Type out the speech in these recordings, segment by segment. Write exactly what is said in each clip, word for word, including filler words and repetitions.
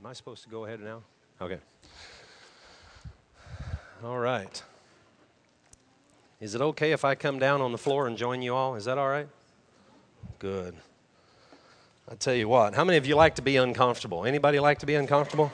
Am I supposed to go ahead now? Okay. All right. Is it okay if I come down on the floor and join you all? Is that all right? Good. I tell you what, how many of you like to be uncomfortable? Anybody like to be uncomfortable?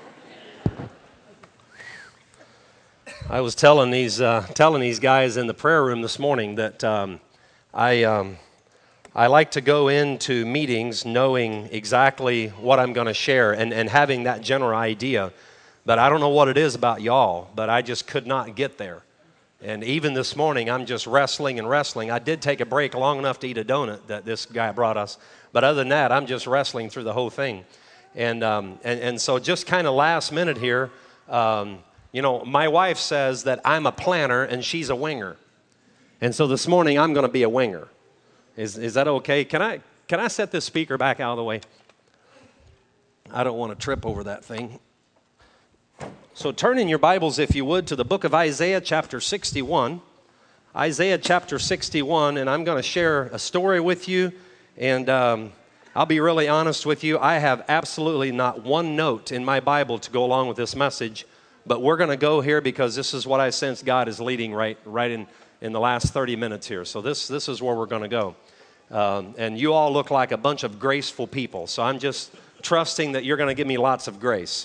I was telling these uh, telling these guys in the prayer room this morning that um, I um, I like to go into meetings knowing exactly what I'm going to share and, and having that general idea. But I don't know what it is about y'all, but I just could not get there. And even this morning, I'm just wrestling and wrestling. I did take a break long enough to eat a donut that this guy brought us. But other than that, I'm just wrestling through the whole thing. And um, and, and so just kind of last minute here, um, you know, my wife says that I'm a planner and she's a winger. And so this morning, I'm going to be a winger. Is is that okay? Can I can I set this speaker back out of the way? I don't want to trip over that thing. So turn in your Bibles, if you would, to the book of Isaiah chapter sixty-one. Isaiah chapter sixty-one, and I'm going to share a story with you. And um, I'll be really honest with you. I have absolutely not one note in my Bible to go along with this message. But we're going to go here because this is what I sense God is leading right right in, in the last thirty minutes here. So this, this is where we're going to go. Um, and you all look like a bunch of graceful people. So I'm just trusting that you're going to give me lots of grace.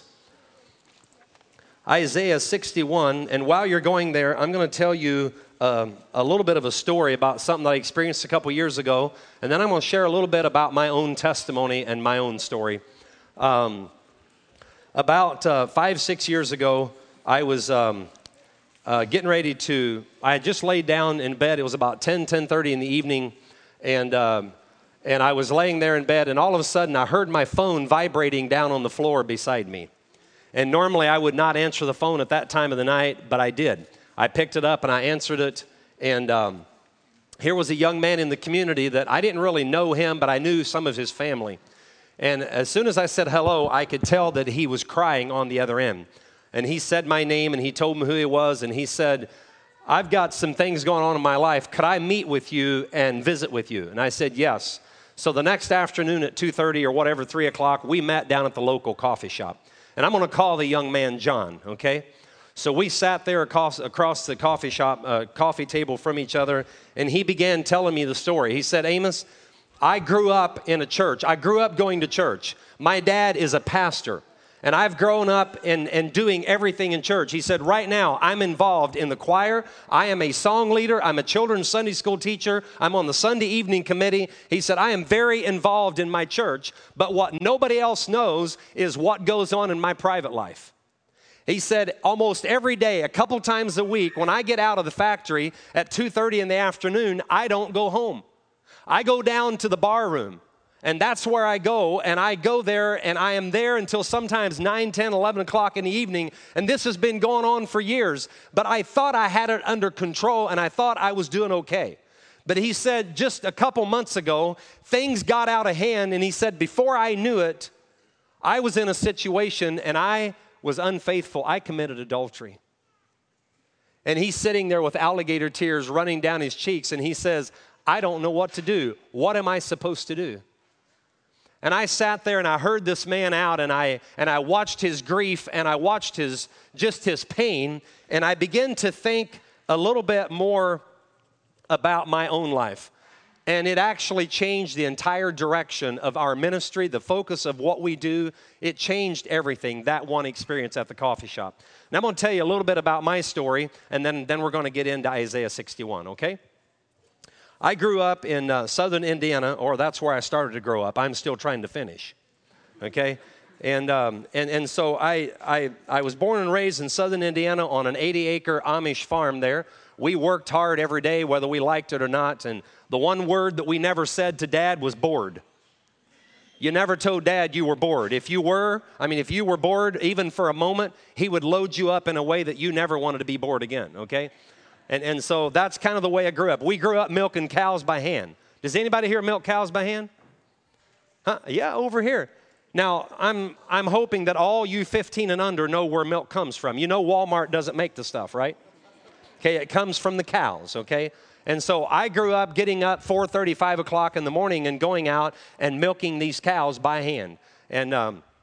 Isaiah sixty-one, and while you're going there, I'm going to tell you uh, a little bit of a story about something that I experienced a couple years ago, and then I'm going to share a little bit about my own testimony and my own story. Um, about uh, five, six years ago, I was um, uh, getting ready to, I had just laid down in bed. It was about ten, ten thirty in the evening, and um, and I was laying there in bed, and all of a sudden, I heard my phone vibrating down on the floor beside me. And normally I would not answer the phone at that time of the night, but I did. I picked it up and I answered it. And um, here was a young man in the community that I didn't really know him, but I knew some of his family. And as soon as I said hello, I could tell that he was crying on the other end. And he said my name and he told me who he was. And he said, I've got some things going on in my life. Could I meet with you and visit with you? And I said, yes. So the next afternoon at two thirty or whatever, three o'clock, we met down at the local coffee shop. And I'm going to call the young man John, okay? So we sat there across, across the coffee shop, uh, coffee table from each other, and he began telling me the story. He said, Amos, I grew up in a church. I grew up going to church. My dad is a pastor, and I've grown up in, in doing everything in church. He said, right now, I'm involved in the choir. I am a song leader. I'm a children's Sunday school teacher. I'm on the Sunday evening committee. He said, I am very involved in my church, but what nobody else knows is what goes on in my private life. He said, almost every day, a couple times a week, when I get out of the factory at two thirty in the afternoon, I don't go home. I go down to the bar room. And that's where I go, and I go there, and I am there until sometimes nine, ten, eleven o'clock in the evening, and this has been going on for years. But I thought I had it under control, and I thought I was doing okay. But he said just a couple months ago, things got out of hand, and he said before I knew it, I was in a situation, and I was unfaithful. I committed adultery. And he's sitting there with alligator tears running down his cheeks, and he says, I don't know what to do. What am I supposed to do? And I sat there and I heard this man out, and I and I watched his grief, and I watched his just his pain, and I began to think a little bit more about my own life. And it actually changed the entire direction of our ministry, the focus of what we do. It changed everything, that one experience at the coffee shop. Now I'm going to tell you a little bit about my story, and then, then we're going to get into Isaiah sixty-one, okay? I grew up in uh, southern Indiana, or that's where I started to grow up. I'm still trying to finish, okay? And um, and and so I, I I was born and raised in southern Indiana on an eighty acre Amish farm there. We worked hard every day, whether we liked it or not. And the one word that we never said to Dad was bored. You never told Dad you were bored. If you were, I mean, if you were bored even for a moment, he would load you up in a way that you never wanted to be bored again, okay? And and so that's kind of the way I grew up. We grew up milking cows by hand. Does anybody here milk cows by hand? Huh? Yeah, over here. Now, I'm I'm hoping that all you fifteen and under know where milk comes from. You know Walmart doesn't make the stuff, right? Okay, it comes from the cows, okay? And so I grew up getting up four thirty, five o'clock in the morning and going out and milking these cows by hand. And um,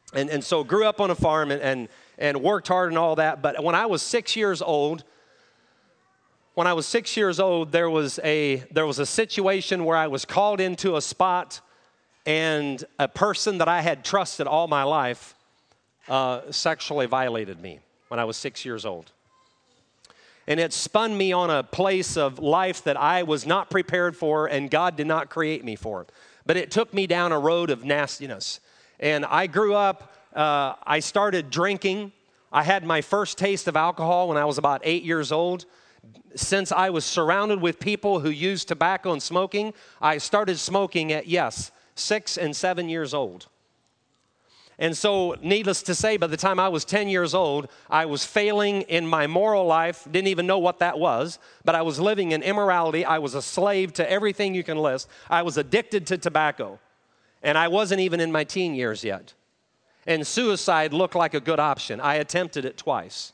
And, and so grew up on a farm and, and, and worked hard and all that. But when I was six years old, when I was six years old, there was a, there was a situation where I was called into a spot, and a person that I had trusted all my life uh, sexually violated me when I was six years old. And it spun me on a place of life that I was not prepared for, and God did not create me for. But it took me down a road of nastiness. And I grew up, uh, I started drinking. I had my first taste of alcohol when I was about eight years old. Since I was surrounded with people who used tobacco and smoking, I started smoking at, yes, six and seven years old. And so, needless to say, by the time I was ten years old, I was failing in my moral life, didn't even know what that was, but I was living in immorality. I was a slave to everything you can list. I was addicted to tobacco, and I wasn't even in my teen years yet. And suicide looked like a good option. I attempted it twice.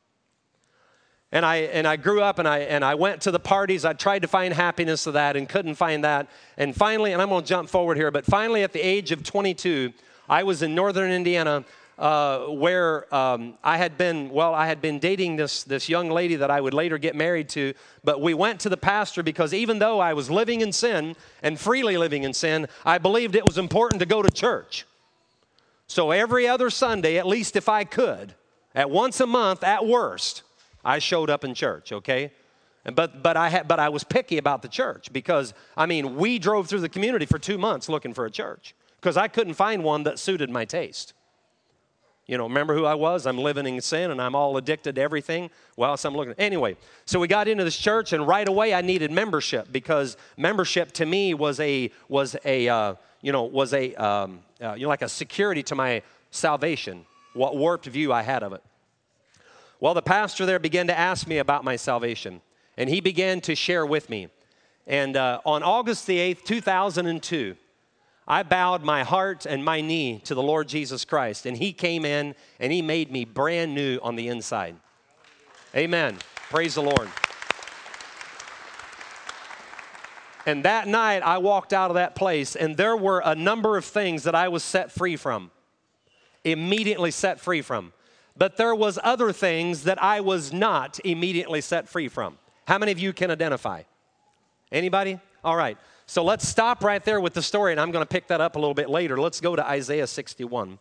And I and I grew up and I and I went to the parties. I tried to find happiness of that and couldn't find that. And finally, and I'm going to jump forward here, but finally at the age of twenty-two, I was in northern Indiana uh, where um, I had been, well, I had been dating this, this young lady that I would later get married to, but we went to the pastor because even though I was living in sin and freely living in sin, I believed it was important to go to church. So every other Sunday, at least if I could, at once a month at worst, I showed up in church, okay? But but I had but I was picky about the church because, I mean, we drove through the community for two months looking for a church because I couldn't find one that suited my taste. You know, remember who I was? I'm living in sin and I'm all addicted to everything. Well, so I'm looking. Anyway, so we got into this church and right away I needed membership because membership to me was a was a uh, you know was a um, uh, you know like a security to my salvation. What warped view I had of it. Well, the pastor there began to ask me about my salvation, and he began to share with me. And uh, on August the eighth, two thousand two, I bowed my heart and my knee to the Lord Jesus Christ, and he came in and he made me brand new on the inside. Amen. Praise the Lord. And that night, I walked out of that place, and there were a number of things that I was set free from, immediately set free from. But there was other things that I was not immediately set free from. How many of you can identify? Anybody? All right. So let's stop right there with the story, and I'm going to pick that up a little bit later. Let's go to Isaiah sixty-one.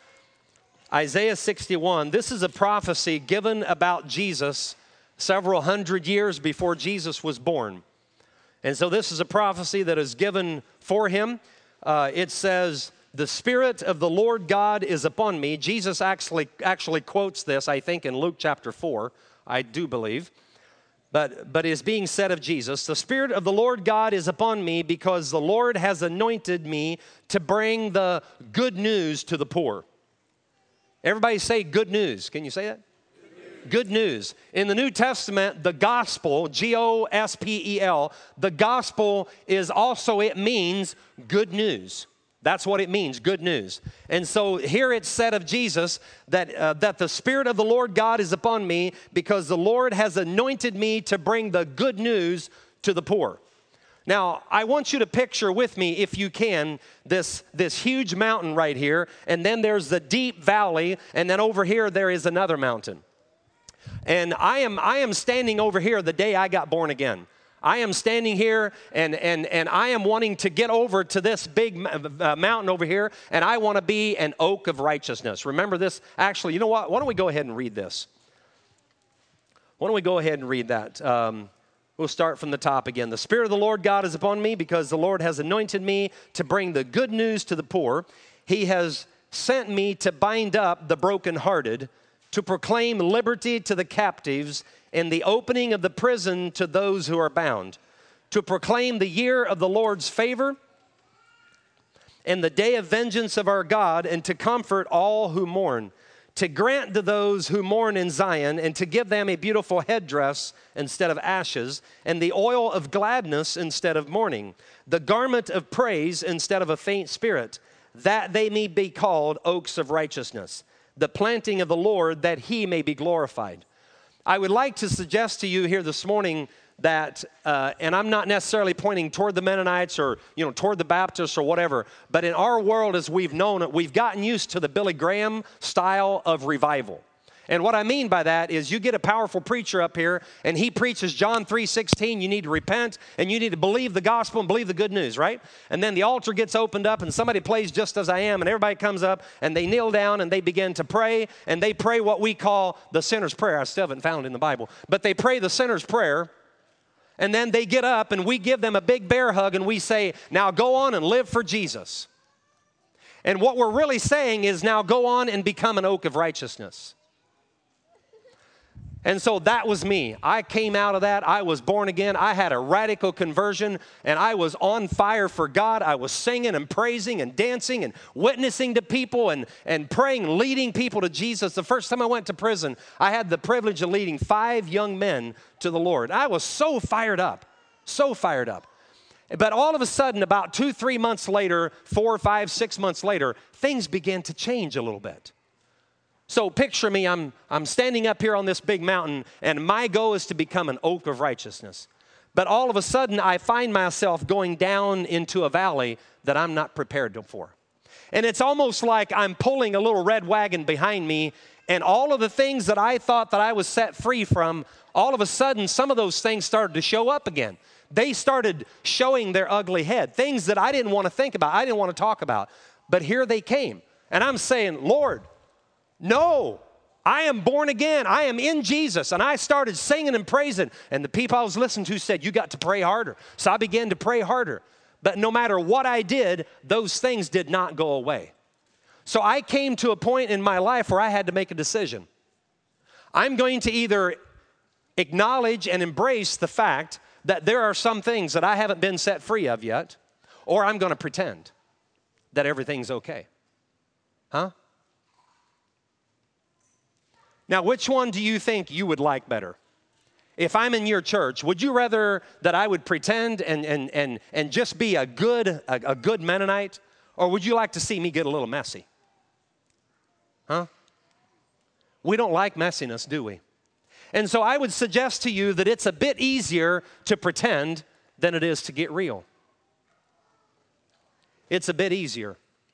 Isaiah sixty-one, this is a prophecy given about Jesus several hundred years before Jesus was born. And so this is a prophecy that is given for him. Uh, it says, "The Spirit of the Lord God is upon me." Jesus actually actually quotes this, I think, in Luke chapter four, I do believe. But, but it is being said of Jesus, "The Spirit of the Lord God is upon me because the Lord has anointed me to bring the good news to the poor." Everybody say good news. Can you say that? Good news. In the New Testament, the gospel, G O S P E L, the gospel is also, it means good news. That's what it means, good news. And so here it's said of Jesus that, uh, that the Spirit of the Lord God is upon me because the Lord has anointed me to bring the good news to the poor. Now, I want you to picture with me, if you can, this, this huge mountain right here, and then there's the deep valley, and then over here there is another mountain. And I am, I am standing over here the day I got born again. I am standing here and, and, and I am wanting to get over to this big uh, mountain over here, and I want to be an oak of righteousness. Remember this? Actually, you know what? Why don't we go ahead and read this? Why don't we go ahead and read that? Um, we'll start from the top again. "The Spirit of the Lord God is upon me because the Lord has anointed me to bring the good news to the poor. He has sent me to bind up the brokenhearted, to proclaim liberty to the captives, and the opening of the prison to those who are bound, to proclaim the year of the Lord's favor and the day of vengeance of our God, and to comfort all who mourn, to grant to those who mourn in Zion, and to give them a beautiful headdress instead of ashes, and the oil of gladness instead of mourning, the garment of praise instead of a faint spirit, that they may be called oaks of righteousness, the planting of the Lord, that he may be glorified." I would like to suggest to you here this morning that, uh, and I'm not necessarily pointing toward the Mennonites or, you know, toward the Baptists or whatever, but in our world as we've known it, we've gotten used to the Billy Graham style of revival. And what I mean by that is you get a powerful preacher up here and he preaches John three sixteen, you need to repent and you need to believe the gospel and believe the good news, right? And then the altar gets opened up and somebody plays Just As I Am and everybody comes up and they kneel down and they begin to pray and they pray what we call the sinner's prayer. I still haven't found it in the Bible, but they pray the sinner's prayer. And then they get up and we give them a big bear hug and we say, now go on and live for Jesus. And what we're really saying is now go on and become an oak of righteousness. And so that was me. I came out of that. I was born again. I had a radical conversion, and I was on fire for God. I was singing and praising and dancing and witnessing to people and, and praying, leading people to Jesus. The first time I went to prison, I had the privilege of leading five young men to the Lord. I was so fired up, so fired up. But all of a sudden, about two, three months later, four, five, six months later, things began to change a little bit. So picture me, I'm, I'm standing up here on this big mountain, and my goal is to become an oak of righteousness. But all of a sudden, I find myself going down into a valley that I'm not prepared for. And it's almost like I'm pulling a little red wagon behind me, and all of the things that I thought that I was set free from, all of a sudden, some of those things started to show up again. They started showing their ugly head, things that I didn't want to think about, I didn't want to talk about. But here they came. And I'm saying, Lord, no, I am born again. I am in Jesus. And I started singing and praising. And the people I was listening to said, you got to pray harder. So I began to pray harder. But no matter what I did, those things did not go away. So I came to a point in my life where I had to make a decision. I'm going to either acknowledge and embrace the fact that there are some things that I haven't been set free of yet, or I'm going to pretend that everything's okay. Huh? Now, which one do you think you would like better? If I'm in your church, would you rather that I would pretend and, and, and, and just be a good, a, a good Mennonite? Or would you like to see me get a little messy? Huh? We don't like messiness, do we? And so I would suggest to you that it's a bit easier to pretend than it is to get real. It's a bit easier.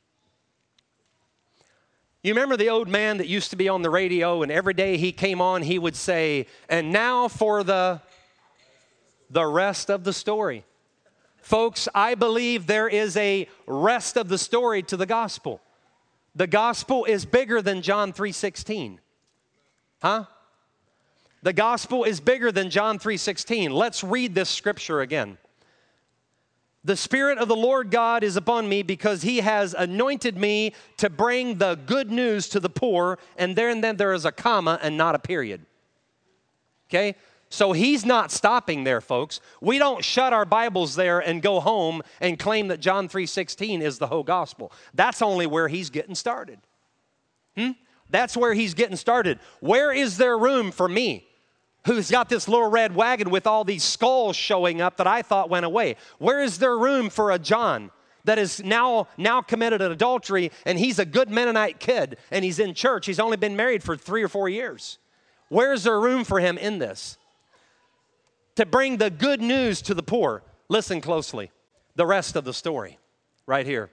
You remember the old man that used to be on the radio, and every day he came on, he would say, and now for the, the rest of the story. Folks, I believe there is a rest of the story to the gospel. The gospel is bigger than John three sixteen. Huh? The gospel is bigger than John three sixteen. Let's read this scripture again. The Spirit of the Lord God is upon me because He has anointed me to bring the good news to the poor. And there and then there is a comma and not a period. Okay? So He's not stopping there, folks. We don't shut our Bibles there and go home and claim that John three sixteen is the whole gospel. That's only where He's getting started. Hmm? That's where He's getting started. Where is there room for me, who's got this little red wagon with all these skulls showing up that I thought went away? Where is there room for a John that is now, now committed an adultery, and he's a good Mennonite kid, and he's in church? He's only been married for three or four years. Where is there room for him in this? To bring the good news to the poor. Listen closely. The rest of the story, right here.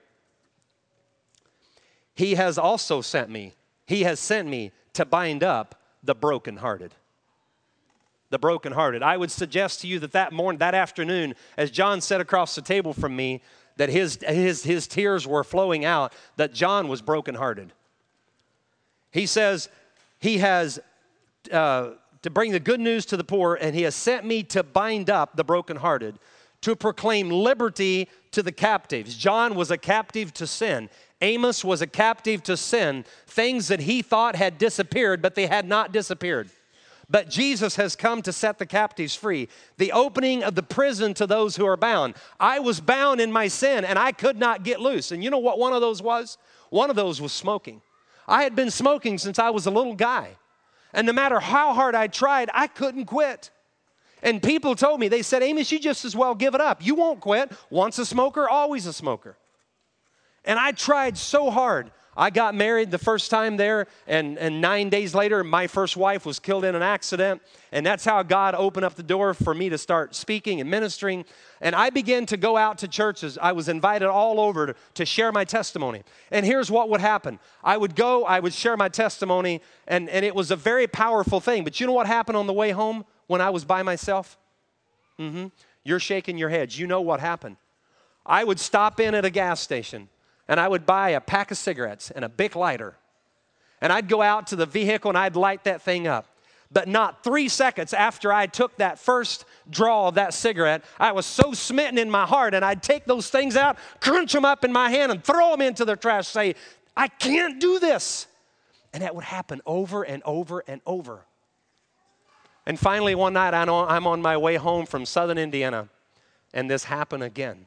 He has also sent me. He has sent me to bind up the brokenhearted. The brokenhearted. I would suggest to you that that morning, that afternoon, as John sat across the table from me, that his, his, his tears were flowing out, that John was brokenhearted. He says, he has, uh, to bring the good news to the poor, and He has sent me to bind up the brokenhearted, to proclaim liberty to the captives. John was a captive to sin. Amos was a captive to sin, things that he thought had disappeared, but they had not disappeared. But Jesus has come to set the captives free. The opening of the prison to those who are bound. I was bound in my sin, and I could not get loose. And you know what one of those was? One of those was smoking. I had been smoking since I was a little guy. And no matter how hard I tried, I couldn't quit. And people told me, they said, Amos, you just as well give it up. You won't quit. Once a smoker, always a smoker. And I tried so hard. I got married the first time there, and, and nine days later, my first wife was killed in an accident. And that's how God opened up the door for me to start speaking and ministering. And I began to go out to churches. I was invited all over to, to share my testimony. And here's what would happen. I would go, I would share my testimony, and, and it was a very powerful thing. But you know what happened on the way home when I was by myself? Mm-hmm. You're shaking your heads. You know what happened. I would stop in at a gas station, and I would buy a pack of cigarettes and a Bic lighter. And I'd go out to the vehicle and I'd light that thing up. But not three seconds after I took that first draw of that cigarette, I was so smitten in my heart, and I'd take those things out, crunch them up in my hand, and throw them into the trash, say, I can't do this. And that would happen over and over and over. And finally, one night, I know I'm on my way home from southern Indiana, and this happened again.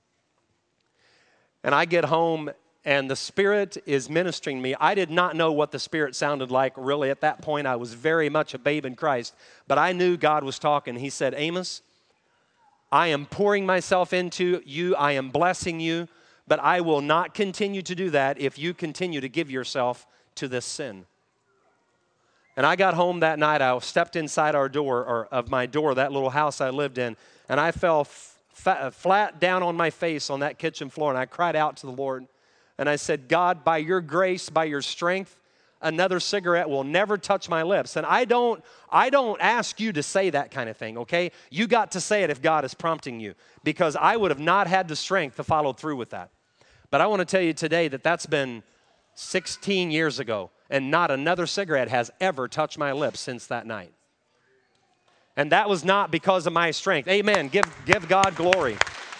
And I get home, and the Spirit is ministering me. I did not know what the Spirit sounded like, really. At that point, I was very much a babe in Christ. But I knew God was talking. He said, Amos, I am pouring myself into you. I am blessing you. But I will not continue to do that if you continue to give yourself to this sin. And I got home that night. I stepped inside our door, or of my door, that little house I lived in, and I fell f- flat down on my face on that kitchen floor, and I cried out to the Lord. And I said, God, by your grace, by your strength, another cigarette will never touch my lips. And I don't, I don't ask you to say that kind of thing, okay? You got to say it if God is prompting you, because I would have not had the strength to follow through with that. But I want to tell you today that that's been sixteen years ago, and not another cigarette has ever touched my lips since that night. And that was not because of my strength. Amen. Give, give God glory.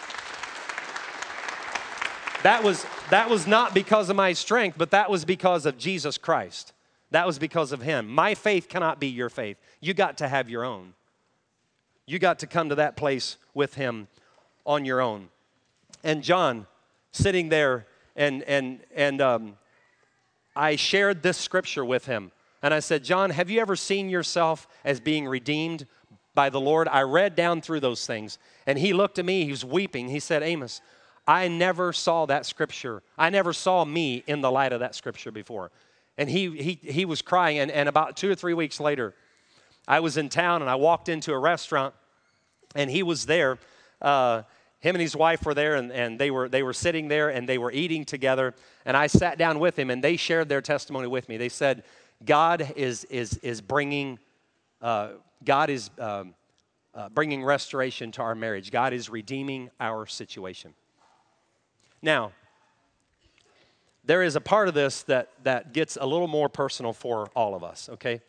That was, that was not because of my strength, but that was because of Jesus Christ. That was because of Him. My faith cannot be your faith. You got to have your own. You got to come to that place with Him on your own. And John, sitting there, and and and um, I shared this scripture with him. And I said, John, have you ever seen yourself as being redeemed by the Lord? I read down through those things. And he looked at me, he was weeping. He said, Amos, I never saw that scripture. I never saw me in the light of that scripture before. And he he he was crying. And, and about two or three weeks later, I was in town and I walked into a restaurant, and he was there. Uh, him and his wife were there, and, and they were they were sitting there, and they were eating together. And I sat down with him, and they shared their testimony with me. They said, God is is is bringing uh, God is um, uh, bringing restoration to our marriage. God is redeeming our situation. Now, there is a part of this that that gets a little more personal for all of us. Okay.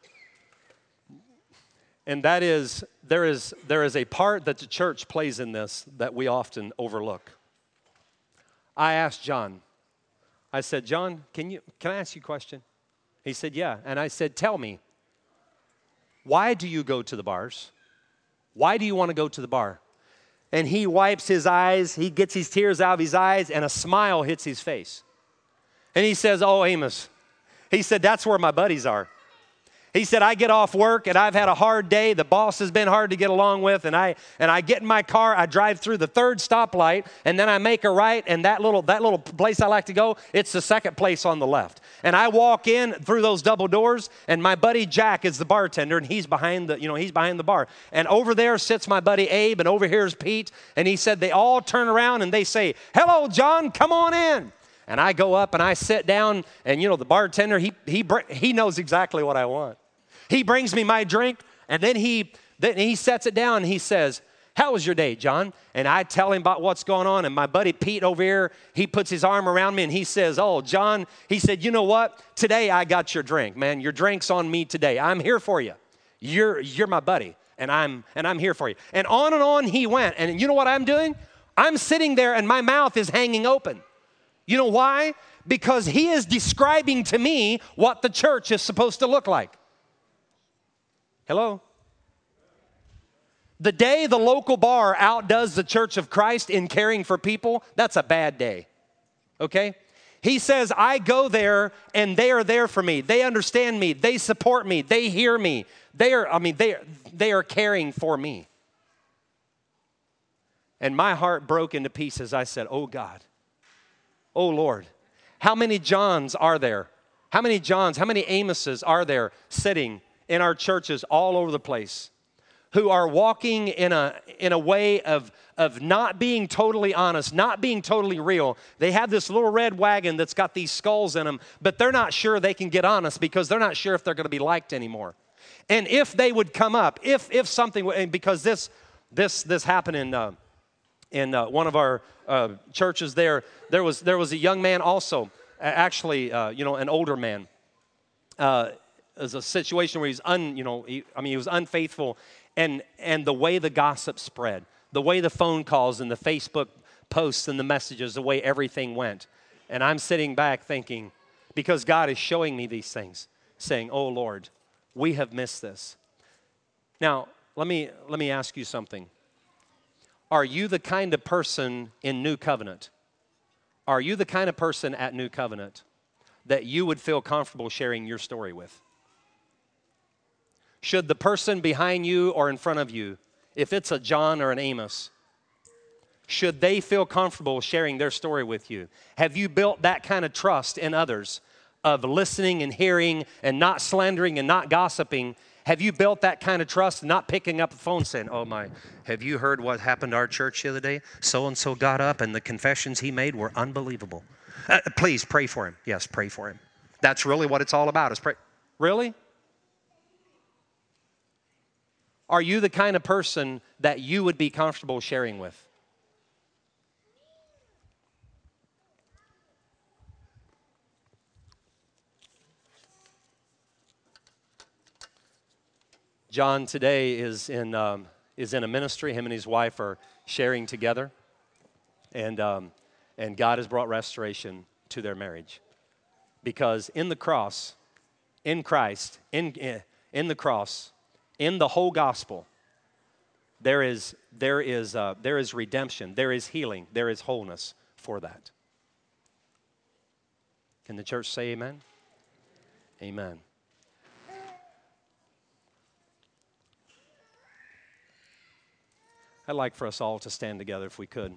And that is, there is there is a part that the church plays in this that we often overlook. I asked John, I said, John, can you can I ask you a question? He said, yeah. And I said, tell me, why do you go to the bars? Why do you want to go to the bar? And he wipes his eyes, he gets his tears out of his eyes, and a smile hits his face. And he says, oh, Amos, he said, that's where my buddies are. He said, I get off work and I've had a hard day. The boss has been hard to get along with. And I and I get in my car, I drive through the third stoplight, and then I make a right, and that little that little place I like to go, it's the second place on the left. And I walk in through those double doors, and my buddy Jack is the bartender, and he's behind the, you know, he's behind the bar. And over there sits my buddy Abe, and over here is Pete. And he said they all turn around and they say, hello, John, come on in. And I go up and I sit down, and you know, the bartender, he he he knows exactly what I want. He brings me my drink, and then he then he sets it down, and he says, how was your day, John? And I tell him about what's going on, and my buddy Pete over here, he puts his arm around me, and he says, oh, John, he said, you know what? Today I got your drink, man. Your drink's on me today. I'm here for you. You're you're my buddy, and I'm and I'm here for you. And on and on he went, and you know what I'm doing? I'm sitting there, and my mouth is hanging open. You know why? Because he is describing to me what the church is supposed to look like. Hello? The day the local bar outdoes the Church of Christ in caring for people, that's a bad day. Okay? He says, I go there and they are there for me. They understand me. They support me. They hear me. They are, I mean, they are, they are caring for me. And my heart broke into pieces. I said, oh God, Oh, Lord. How many Johns are there? How many Johns, how many Amoses are there sitting in our churches all over the place who are walking in a, in a way of, of not being totally honest, not being totally real? They have this little red wagon that's got these skulls in them, but they're not sure they can get honest because they're not sure if they're going to be liked anymore. And if they would come up, if if something, and because this this this happened in uh, in uh, one of our uh, churches there, there was there was a young man also, actually, uh, you know, an older man. Uh, it was a situation where he's un, you know, he, I mean, he was unfaithful, and and the way the gossip spread, the way the phone calls and the Facebook posts and the messages, the way everything went, and I'm sitting back thinking, because God is showing me these things, saying, "Oh Lord, we have missed this." Now, let me let me ask you something. Are you the kind of person in New Covenant? Are you the kind of person at New Covenant that you would feel comfortable sharing your story with? Should the person behind you or in front of you, if it's a John or an Amos, should they feel comfortable sharing their story with you? Have you built that kind of trust in others of listening and hearing and not slandering and not gossiping? Have you built that kind of trust and not picking up the phone saying, "Oh my, have you heard what happened to our church the other day? So-and-so got up and the confessions he made were unbelievable. Uh, please pray for him." Yes, pray for him. That's really what it's all about, is pray. Really? Are you the kind of person that you would be comfortable sharing with? John today is in um, is in a ministry. Him and his wife are sharing together, and um, and God has brought restoration to their marriage, because in the cross, in Christ, in in the cross, in the whole gospel, there is there is uh, there is redemption, there is healing, there is wholeness for that. Can the church say amen? Amen. I'd like for us all to stand together if we could.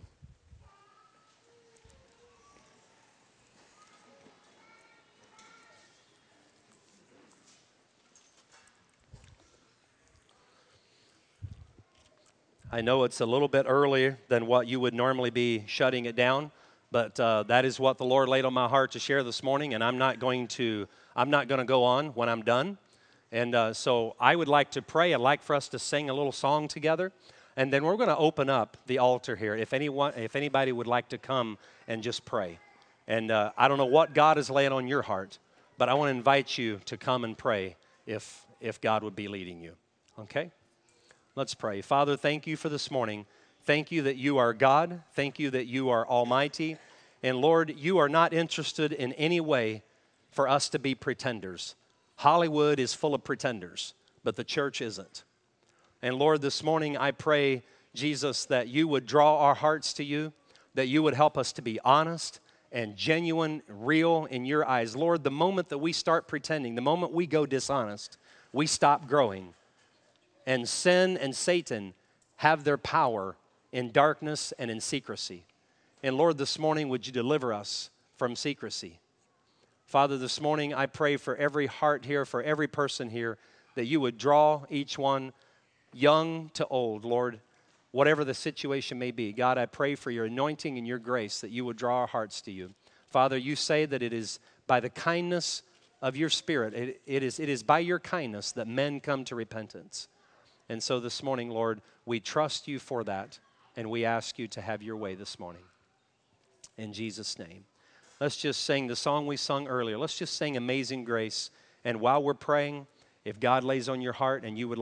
I know it's a little bit earlier than what you would normally be shutting it down, but uh, that is what the Lord laid on my heart to share this morning, and I'm not going to I'm not going to go on when I'm done. And uh, so I would like to pray. I'd like for us to sing a little song together. And then we're going to open up the altar here. If anyone, if anybody would like to come and just pray. And uh, I don't know what God is laying on your heart, but I want to invite you to come and pray if, if God would be leading you. Okay? Let's pray. Father, thank you for this morning. Thank you that you are God. Thank you that you are almighty. And Lord, you are not interested in any way for us to be pretenders. Hollywood is full of pretenders, but the church isn't. And Lord, this morning I pray, Jesus, that you would draw our hearts to you, that you would help us to be honest and genuine, real in your eyes. Lord, the moment that we start pretending, the moment we go dishonest, we stop growing. And sin and Satan have their power in darkness and in secrecy. And Lord, this morning, would you deliver us from secrecy? Father, this morning I pray for every heart here, for every person here, that you would draw each one, young to old, Lord, whatever the situation may be. God, I pray for your anointing and your grace, that you would draw our hearts to you. Father, you say that it is by the kindness of your Spirit, it, it, is, it is by your kindness that men come to repentance. And so this morning, Lord, we trust you for that, and we ask you to have your way this morning. In Jesus' name. Let's just sing the song we sung earlier. Let's just sing Amazing Grace. And while we're praying, if God lays on your heart and you would like